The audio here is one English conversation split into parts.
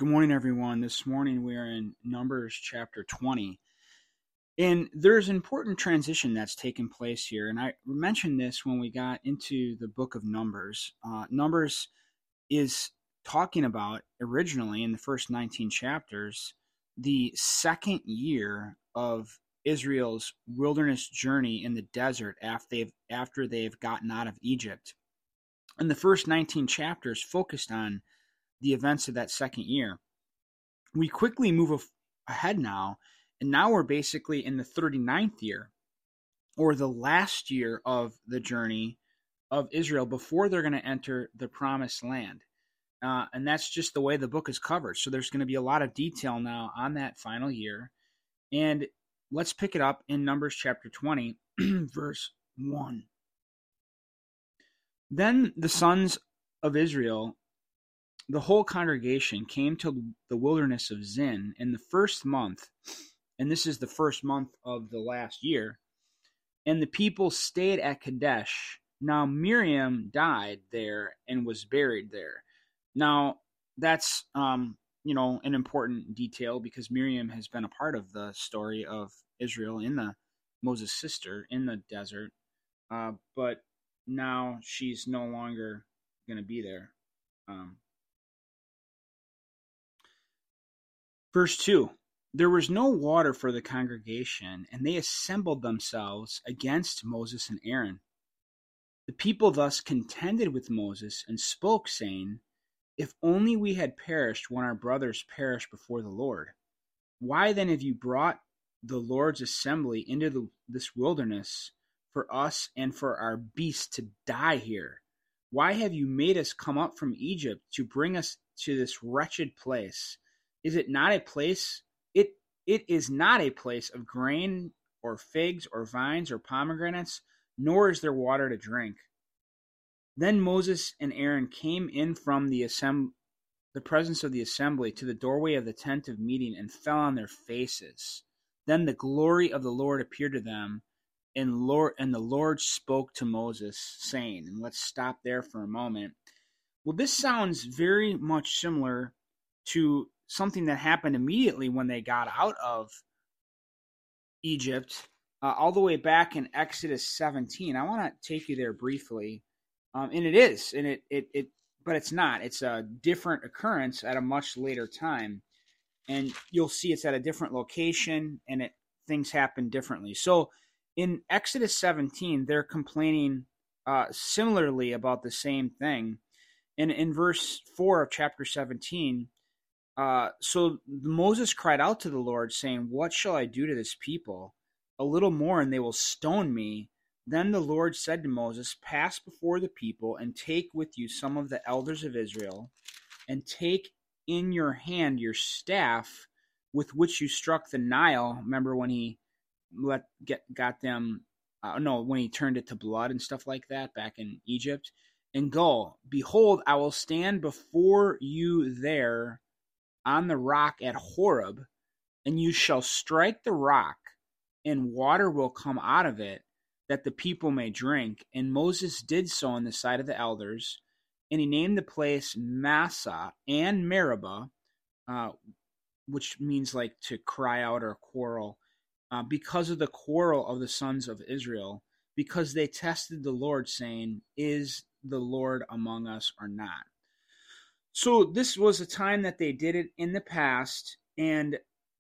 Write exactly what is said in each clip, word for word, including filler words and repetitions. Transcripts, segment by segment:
Good morning, everyone. This morning we are in Numbers chapter twenty. And there's an important transition that's taken place here. And I mentioned this when we got into the book of Numbers. Uh, Numbers is talking about, originally in the first nineteen chapters, the second year of Israel's wilderness journey in the desert after they've, after they've gotten out of Egypt. And the first nineteen chapters focused on the events of that second year. We quickly move ahead now, and now we're basically in the thirty-ninth year, or the last year of the journey of Israel before they're going to enter the promised land. Uh, and that's just the way the book is covered. So there's going to be a lot of detail now on that final year. And let's pick it up in Numbers chapter twenty, verse one. Then the sons of Israel, the whole congregation, came to the wilderness of Zin in the first month, and this is the first month of the last year, and the people stayed at Kadesh. Now Miriam died there and was buried there. Now that's um, you know an important detail because Miriam has been a part of the story of Israel in the Moses' sister in the desert, uh, but now she's no longer going to be there. Um, Verse two, there was no water for the congregation, and they assembled themselves against Moses and Aaron. The people thus contended with Moses and spoke, saying, If only we had perished when our brothers perished before the Lord. Why then have you brought the Lord's assembly into the, this wilderness for us and for our beasts to die here? Why have you made us come up from Egypt to bring us to this wretched place? Is it not a place? It it is not a place of grain or figs or vines or pomegranates, nor is there water to drink. Then Moses and Aaron came in from the assemb- the presence of the assembly to the doorway of the tent of meeting and fell on their faces. Then the glory of the Lord appeared to them, and Lord and the Lord spoke to Moses, saying, and let's stop there for a moment. Well, this sounds very much similar to something that happened immediately when they got out of Egypt, uh, all the way back in Exodus seventeen. I want to take you there briefly, um, and it is, and it, it it, but it's not. It's a different occurrence at a much later time, and you'll see it's at a different location, and it things happen differently. So, in Exodus seventeen, they're complaining uh, similarly about the same thing, and in verse four of chapter seventeen. Uh, so Moses cried out to the Lord, saying, What shall I do to this people? A little more, and they will stone me. Then the Lord said to Moses, Pass before the people, and take with you some of the elders of Israel, and take in your hand your staff with which you struck the Nile. Remember when he let get got them, uh, no, when he turned it to blood and stuff like that back in Egypt, and go. Behold, I will stand before you there on the rock at Horeb, and you shall strike the rock, and water will come out of it, that the people may drink. And Moses did so in the sight of the elders, and he named the place Massah and Meribah, uh, which means like to cry out or quarrel, uh, because of the quarrel of the sons of Israel, because they tested the Lord, saying, Is the Lord among us or not? So this was a time that they did it in the past, and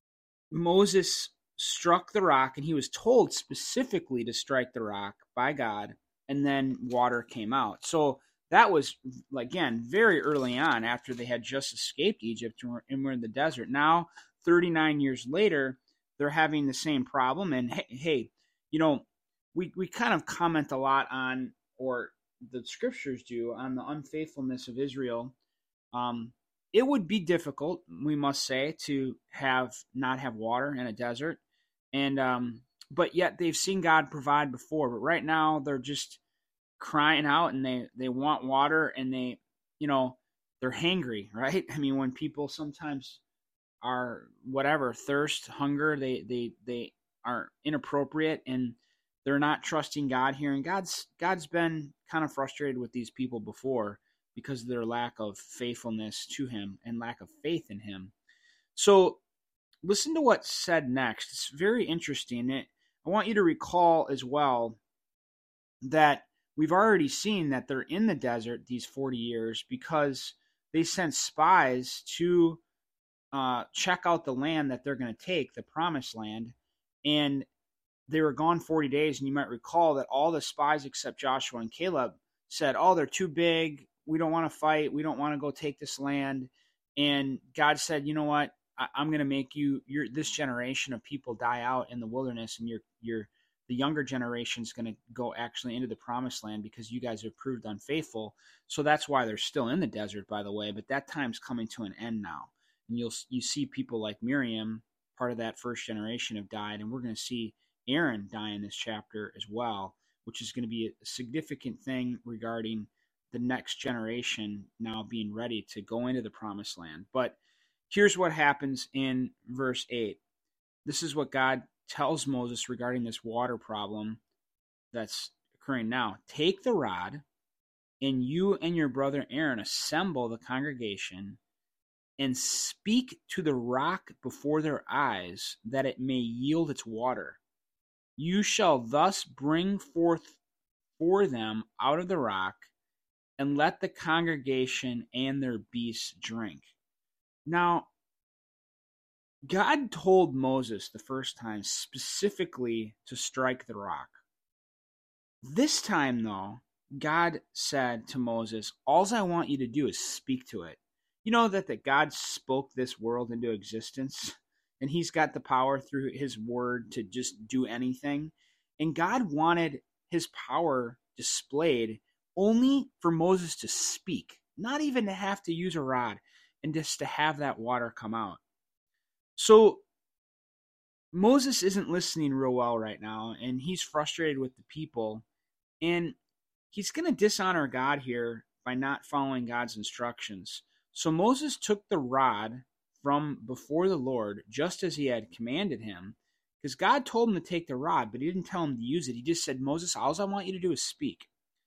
Moses struck the rock, and he was told specifically to strike the rock by God, and then water came out. So that was, again, very early on after they had just escaped Egypt and were, and were in the desert. Now, thirty-nine years later, they're having the same problem, and hey, hey you know, we, we kind of comment a lot on, or the scriptures do, on the unfaithfulness of Israel. Um, it would be difficult, we must say, to have not have water in a desert, and um, but yet they've seen God provide before. But right now they're just crying out, and they, they want water, and they, you know, they're hangry, right? I mean, when people sometimes are whatever thirst, hunger, they they they are inappropriate, and they're not trusting God here. And God's God's been kind of frustrated with these people before. because of their lack of faithfulness to him and lack of faith in him. So listen to what's said next. It's very interesting. It, I want you to recall as well that we've already seen that they're in the desert these forty years because they sent spies to uh, check out the land that they're going to take, the promised land. And they were gone forty days. And you might recall that all the spies except Joshua and Caleb said, oh, they're too big. We don't want to fight. We don't want to go take this land. And God said, you know what? I, I'm going to make you, your this generation of people die out in the wilderness, and you're, you're, the younger generation is going to go actually into the promised land because you guys have proved unfaithful. So that's why they're still in the desert, by the way. But that time's coming to an end now. And you'll you see people like Miriam, part of that first generation, have died. And we're going to see Aaron die in this chapter as well, which is going to be a significant thing regarding the next generation now being ready to go into the promised land. But here's what happens in verse eight. This is what God tells Moses regarding this water problem that's occurring now. Take the rod, and you and your brother Aaron assemble the congregation and speak to the rock before their eyes that it may yield its water. You shall thus bring forth for them out of the rock, and let the congregation and their beasts drink. Now, God told Moses the first time specifically to strike the rock. This time, though, God said to Moses, all I want you to do is speak to it. You know that, that God spoke this world into existence, and he's got the power through his word to just do anything. And God wanted his power displayed only for Moses to speak, not even to have to use a rod, and just to have that water come out. So Moses isn't listening real well right now, and he's frustrated with the people, and he's going to dishonor God here by not following God's instructions. So Moses took the rod from before the Lord, just as he had commanded him, because God told him to take the rod, but he didn't tell him to use it. He just said, Moses, all I want you to do is speak.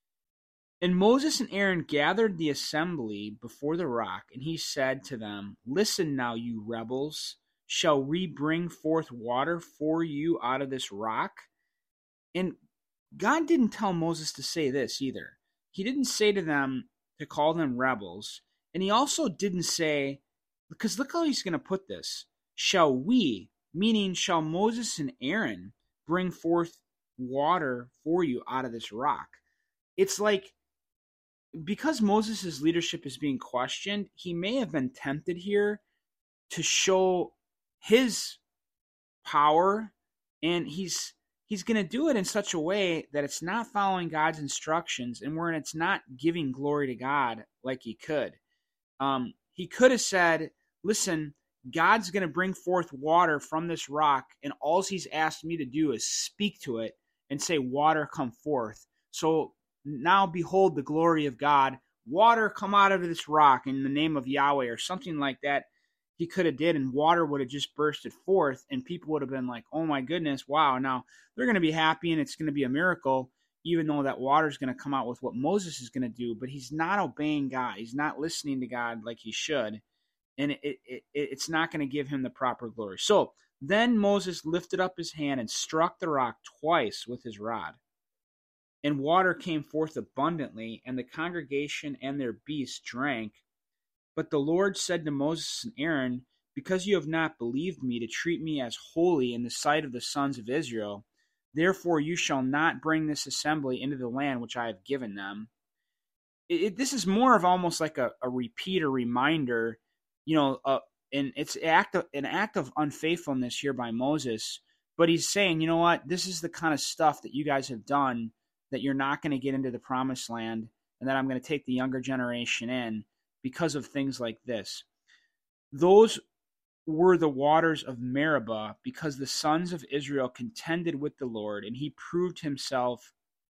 And Moses and Aaron gathered the assembly before the rock, and he said to them, listen now, you rebels. Shall we bring forth water for you out of this rock? And God didn't tell Moses to say this either. He didn't say to them to call them rebels. And he also didn't say, because look how he's going to put this. Shall we, meaning shall Moses and Aaron bring forth water for you out of this rock? It's like, because Moses' leadership is being questioned, he may have been tempted here to show his power, and he's he's going to do it in such a way that it's not following God's instructions, and where it's not giving glory to God like he could. Um, he could have said, listen, God's going to bring forth water from this rock, and all he's asked me to do is speak to it and say, water come forth. So now behold the glory of God. Water come out of this rock in the name of Yahweh, or something like that. He could have did, and water would have just bursted forth, and people would have been like, oh my goodness, wow, now they're going to be happy, and it's going to be a miracle, even though that water is going to come out with what Moses is going to do. But he's not obeying God. He's not listening to God like he should, and it, it, it, it's not going to give him the proper glory. So then Moses lifted up his hand and struck the rock twice with his rod, and water came forth abundantly, and the congregation and their beasts drank. But the Lord said to Moses and Aaron, because you have not believed me to treat me as holy in the sight of the sons of Israel, therefore you shall not bring this assembly into the land which I have given them. It, it, this is more of almost like a, a repeat or reminder, you know, uh, and it's an act, of, an act of unfaithfulness here by Moses. But he's saying, you know what, this is the kind of stuff that you guys have done, that you're not going to get into the promised land, and that I'm going to take the younger generation in because of things like this. Those were the waters of Meribah, because the sons of Israel contended with the Lord, and he proved himself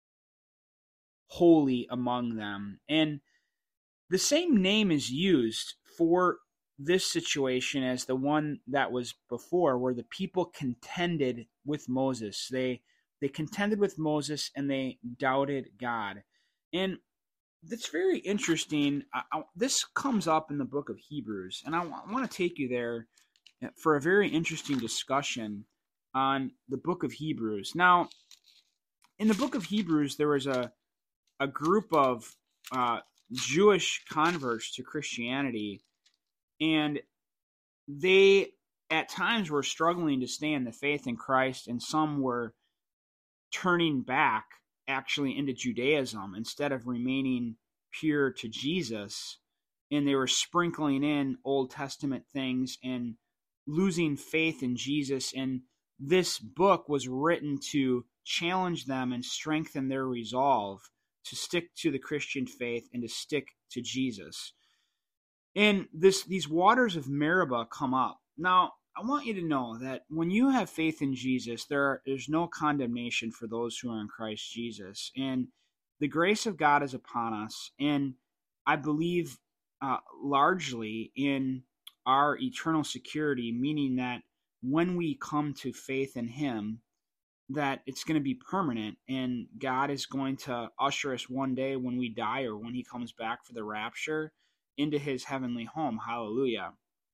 holy among them. And the same name is used for this situation as the one that was before, where the people contended with Moses. They they contended with Moses, and they doubted God. And that's very interesting. I, I, this comes up in the book of Hebrews, and I, w- I want to take you there for a very interesting discussion on the book of Hebrews. Now, in the book of Hebrews, there was a a group of uh, Jewish converts to Christianity, and they at times were struggling to stay in the faith in Christ, and some were turning back actually into Judaism instead of remaining pure to Jesus, and they were sprinkling in Old Testament things and losing faith in Jesus. And this book was written to challenge them and strengthen their resolve to stick to the Christian faith and to stick to Jesus. And this these waters of Meribah come up. Now, I want you to know that when you have faith in Jesus, there are, there's no condemnation for those who are in Christ Jesus. And the grace of God is upon us. And I believe uh, largely in our eternal security, meaning that when we come to faith in Him, that it's going to be permanent, and God is going to usher us one day when we die or when He comes back for the rapture into His heavenly home. Hallelujah.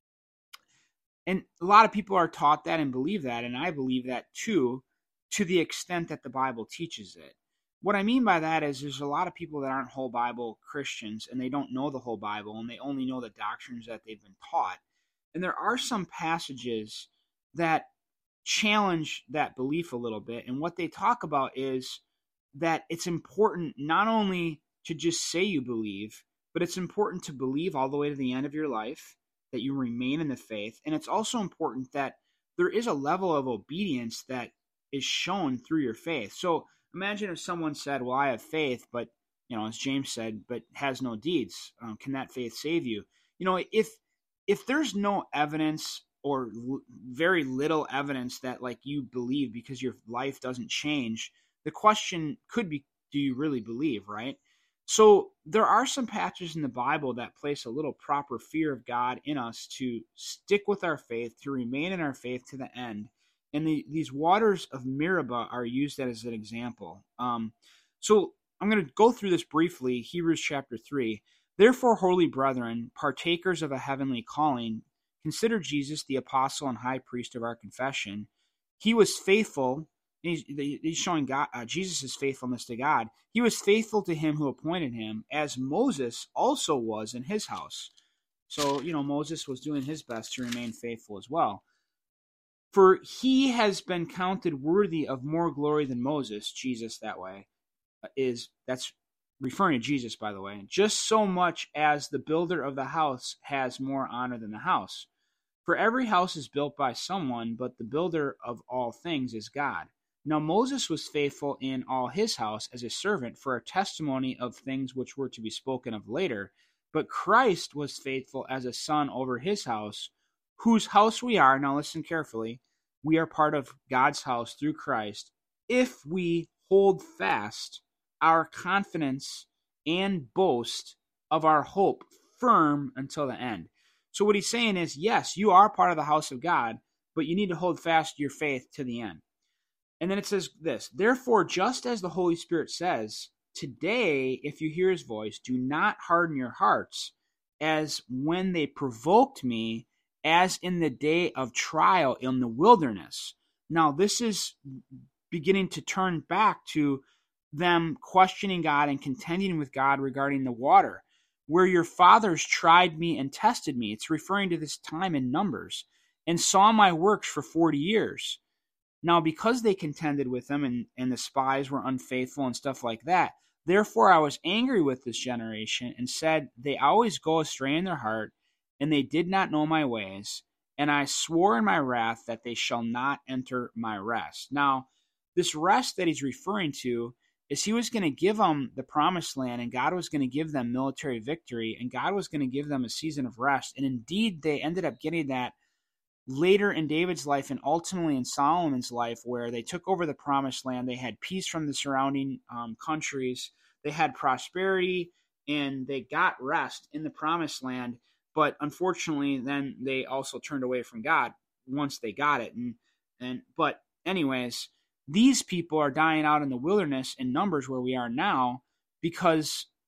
And a lot of people are taught that and believe that, and I believe that too, to the extent that the Bible teaches it. What I mean by that is there's a lot of people that aren't whole Bible Christians, and they don't know the whole Bible, and they only know the doctrines that they've been taught. And there are some passages that challenge that belief a little bit, and what they talk about is that it's important not only to just say you believe, but it's important to believe all the way to the end of your life, that you remain in the faith. And it's also important that there is a level of obedience that is shown through your faith. So imagine if someone said, well, I have faith, but, you know, as James said, but has no deeds. Um, can that faith save you? You know, if if there's no evidence or l- very little evidence that like you believe because your life doesn't change, the question could be, do you really believe, right? So there are some passages in the Bible that place a little proper fear of God in us to stick with our faith, to remain in our faith to the end. And the, these waters of Meribah are used as an example. Um, so I'm going to go through this briefly. Hebrews chapter three. Therefore, holy brethren, partakers of a heavenly calling, consider Jesus the apostle and high priest of our confession. He was faithful. He's, he's showing God, uh, Jesus' faithfulness to God. He was faithful to Him who appointed him, as Moses also was in his house. So, you know, Moses was doing his best to remain faithful as well. For he has been counted worthy of more glory than Moses, Jesus that way, is, that's referring to Jesus, by the way, just so much as the builder of the house has more honor than the house. For every house is built by someone, but the builder of all things is God. Now Moses was faithful in all his house as a servant for a testimony of things which were to be spoken of later, but Christ was faithful as a son over his house, whose house we are. Now listen carefully. We are part of God's house through Christ, if we hold fast our confidence and boast of our hope firm until the end. So what he's saying is, yes, you are part of the house of God, but you need to hold fast your faith to the end. And then it says this, therefore, just as the Holy Spirit says, today, if you hear His voice, do not harden your hearts, as when they provoked me, as in the day of trial in the wilderness. Now, this is beginning to turn back to them questioning God and contending with God regarding the water. Where your fathers tried me and tested me. It's referring to this time in Numbers, and saw my works for forty years. Now, because they contended with them and, and the spies were unfaithful and stuff like that, therefore I was angry with this generation and said, they always go astray in their heart, and they did not know my ways. And I swore in my wrath that they shall not enter my rest. Now, this rest that he's referring to is He was going to give them the promised land, and God was going to give them military victory, and God was going to give them a season of rest. And indeed, they ended up getting that later in David's life and ultimately in Solomon's life, where they took over the promised land. They had peace from the surrounding um, countries. They had prosperity, and they got rest in the promised land. But unfortunately, then they also turned away from God once they got it. And and but anyways, these people are dying out in the wilderness in Numbers where we are now because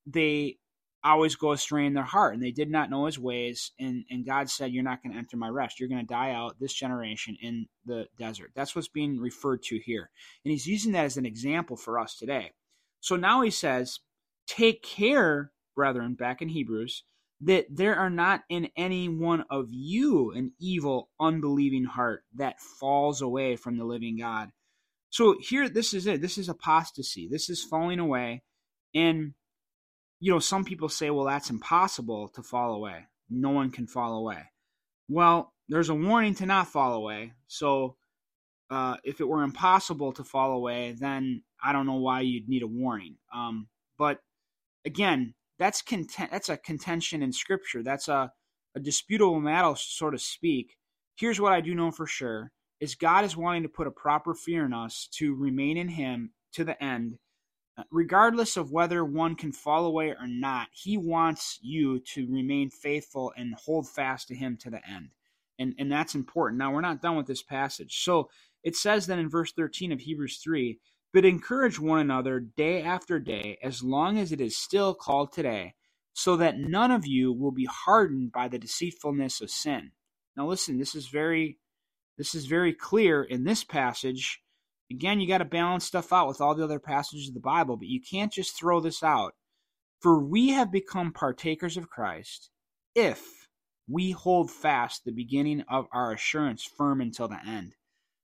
they always go astray in their heart, and they did not know his ways. And, and God said, you're not going to enter my rest. You're going to die out, this generation, in the desert. That's what's being referred to here. And he's using that as an example for us today. So now he says, take care, brethren, back in Hebrews, that there are not in any one of you an evil, unbelieving heart that falls away from the living God. So here, this is it. This is apostasy. This is falling away. And, you know, some people say, well, that's impossible to fall away. No one can fall away. Well, there's a warning to not fall away. So uh, if it were impossible to fall away, then I don't know why you'd need a warning. Um, but again, that's content, that's a contention in Scripture. That's a, a disputable matter, so to speak. Here's what I do know for sure, is God is wanting to put a proper fear in us to remain in him to the end. Regardless of whether one can fall away or not, he wants you to remain faithful and hold fast to him to the end. And, and that's important. Now, we're not done with this passage. So it says then in verse thirteen of Hebrews three, but encourage one another day after day, as long as it is still called today, so that none of you will be hardened by the deceitfulness of sin. Now listen, this is very, this is very clear in this passage. Again, you got to balance stuff out with all the other passages of the Bible, but you can't just throw this out. For we have become partakers of Christ if we hold fast the beginning of our assurance firm until the end.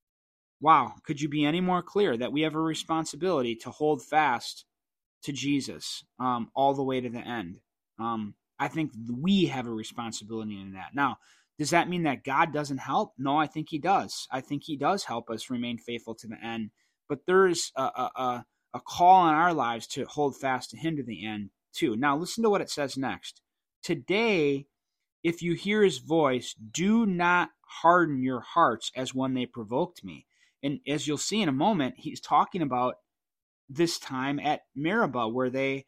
Wow, could you be any more clear that we have a responsibility to hold fast to Jesus um, all the way to the end? Um, I think we have a responsibility in that. Now, does that mean that God doesn't help? No, I think he does. I think he does help us remain faithful to the end. But there's a, a, a call in our lives to hold fast to him to the end too. Now, listen to what it says next. Today, if you hear his voice, do not harden your hearts as when they provoked me. And as you'll see in a moment, he's talking about this time at Meribah where they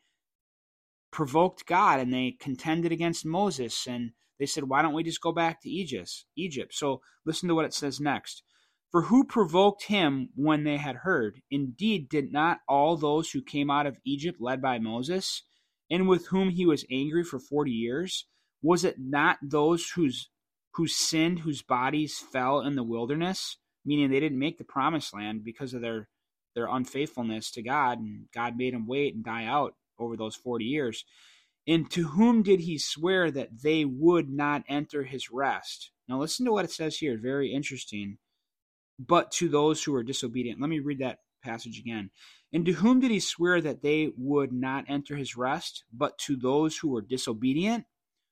provoked God and they contended against Moses. And they said, why don't we just go back to Egypt? Egypt. So listen to what it says next. For who provoked him when they had heard? Indeed, did not all those who came out of Egypt led by Moses, and with whom he was angry for forty years? Was it not those whose who sinned, whose bodies fell in the wilderness? Meaning they didn't make the promised land because of their, their unfaithfulness to God, and God made them wait and die out over those forty years. And to whom did he swear that they would not enter his rest? Now listen to what it says here, very interesting. But to those who are disobedient. Let me read that passage again. And to whom did he swear that they would not enter his rest? But to those who were disobedient?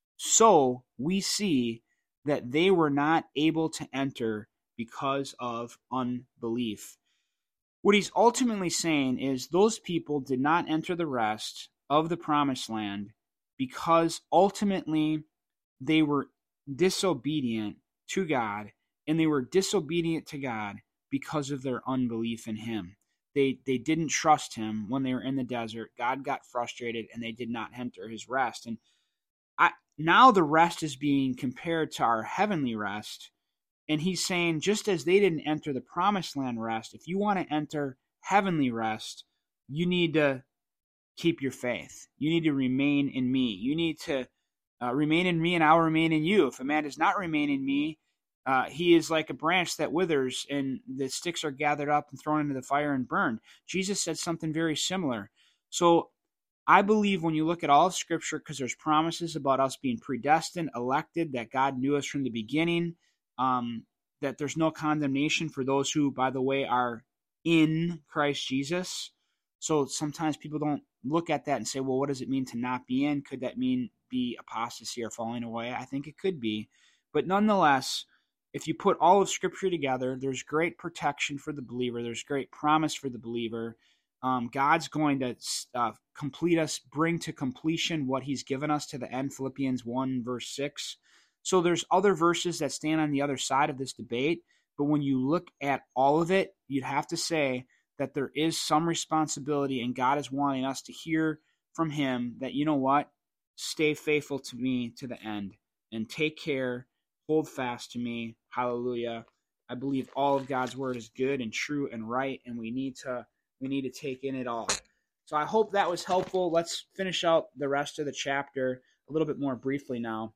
So we see that they were not able to enter because of unbelief. What he's ultimately saying is those people did not enter the rest of the promised land because ultimately they were disobedient to God, and they were disobedient to God because of their unbelief in him. They they didn't trust him when they were in the desert. God got frustrated and they did not enter his rest. And I, now the rest is being compared to our heavenly rest. And he's saying, just as they didn't enter the promised land rest, if you want to enter heavenly rest, you need to keep your faith. You need to remain in me. You need to uh, remain in me, and I'll remain in you. If a man does not remain in me, uh, he is like a branch that withers, and the sticks are gathered up and thrown into the fire and burned. Jesus said something very similar. So I believe when you look at all of Scripture, because there's promises about us being predestined, elected, that God knew us from the beginning, um, that there's no condemnation for those who, by the way, are in Christ Jesus. So sometimes people don't look at that and say, well, what does it mean to not be in? Could that mean be apostasy or falling away? I think it could be. But nonetheless, if you put all of Scripture together, there's great protection for the believer. There's great promise for the believer. Um, God's going to uh, complete us, bring to completion what he's given us to the end, Philippians one, verse six. So there's other verses that stand on the other side of this debate. But when you look at all of it, you'd have to say that there is some responsibility, and God is wanting us to hear from him that, you know what, stay faithful to me to the end and take care, hold fast to me. Hallelujah. I believe all of God's word is good and true and right, and we need to we need to take in it all. So I hope that was helpful. Let's finish out the rest of the chapter a little bit more briefly now.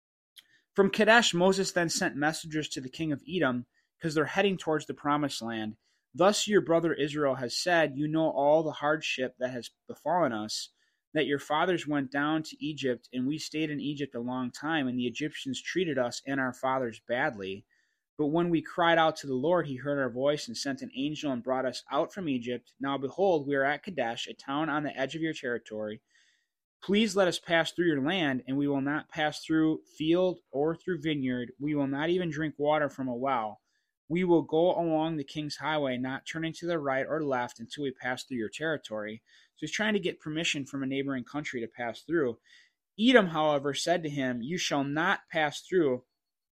From Kadesh, Moses then sent messengers to the king of Edom, because they're heading towards the promised land. Thus your brother Israel has said, you know all the hardship that has befallen us, that your fathers went down to Egypt, and we stayed in Egypt a long time, and the Egyptians treated us and our fathers badly. But when we cried out to the Lord, he heard our voice and sent an angel and brought us out from Egypt. Now behold, we are at Kadesh, a town on the edge of your territory. Please let us pass through your land, and we will not pass through field or through vineyard. We will not even drink water from a well. We will go along the king's highway, not turning to the right or left until we pass through your territory. So he's trying to get permission from a neighboring country to pass through. Edom, however, said to him, you shall not pass through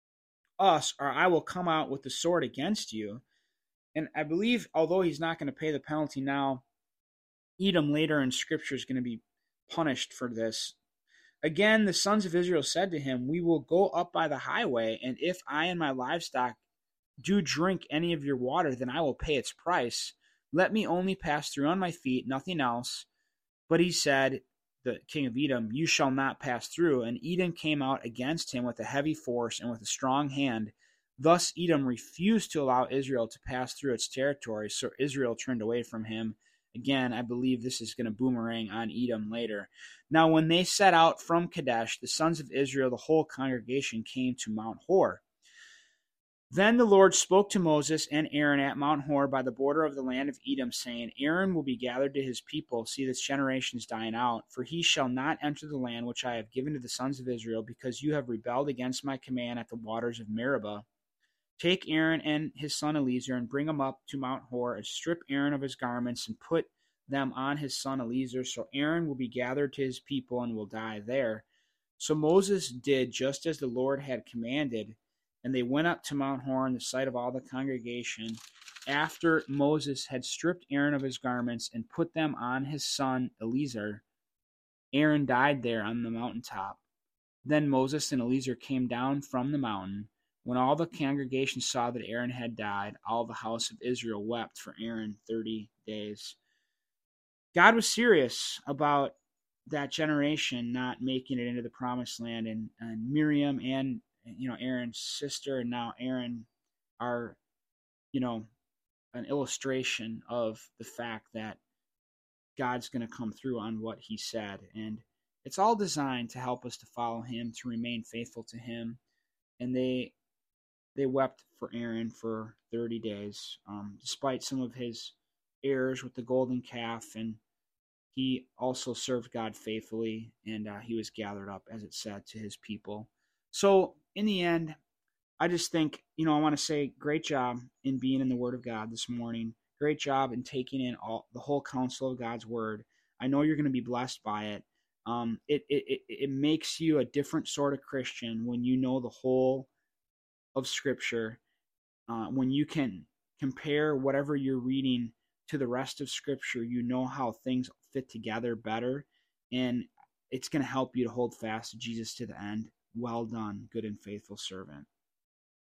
us, or I will come out with the sword against you. And I believe, although he's not going to pay the penalty now, Edom later in Scripture is going to be punished for this. Again, the sons of Israel said to him, we will go up by the highway, and if I and my livestock do drink any of your water, then I will pay its price. Let me only pass through on my feet, nothing else. But he said, the king of Edom, you shall not pass through. And Edom came out against him with a heavy force and with a strong hand. Thus Edom refused to allow Israel to pass through its territory, so Israel turned away from him. Again, I believe this is going to boomerang on Edom later. Now when they set out from Kadesh, the sons of Israel, the whole congregation, came to Mount Hor. Then the Lord spoke to Moses and Aaron at Mount Hor by the border of the land of Edom, saying, Aaron will be gathered to his people. See, this generation is dying out. For he shall not enter the land which I have given to the sons of Israel, because you have rebelled against my command at the waters of Meribah. Take Aaron and his son Eleazar, and bring him up to Mount Hor, and strip Aaron of his garments, and put them on his son Eleazar. So Aaron will be gathered to his people, and will die there. So Moses did just as the Lord had commanded. And they went up to Mount Hor in the sight of all the congregation. After Moses had stripped Aaron of his garments and put them on his son Eleazar, Aaron died there on the mountaintop. Then Moses and Eleazar came down from the mountain. When all the congregation saw that Aaron had died, all the house of Israel wept for Aaron thirty days. God was serious about that generation not making it into the promised land, and, and Miriam and you know, Aaron's sister, and now Aaron are, you know, an illustration of the fact that God's going to come through on what he said. And it's all designed to help us to follow him, to remain faithful to him. And they they wept for Aaron for thirty days, um, despite some of his errors with the golden calf. And he also served God faithfully, and uh, he was gathered up, as it said, to his people. So in the end, I just think, you know, I want to say great job in being in the Word of God this morning. Great job in taking in all the whole counsel of God's Word. I know you're going to be blessed by it. Um, it, it, it, it makes you a different sort of Christian when you know the whole of Scripture, uh, when you can compare whatever you're reading to the rest of Scripture. You know how things fit together better, and it's going to help you to hold fast to Jesus to the end. Well done, good and faithful servant.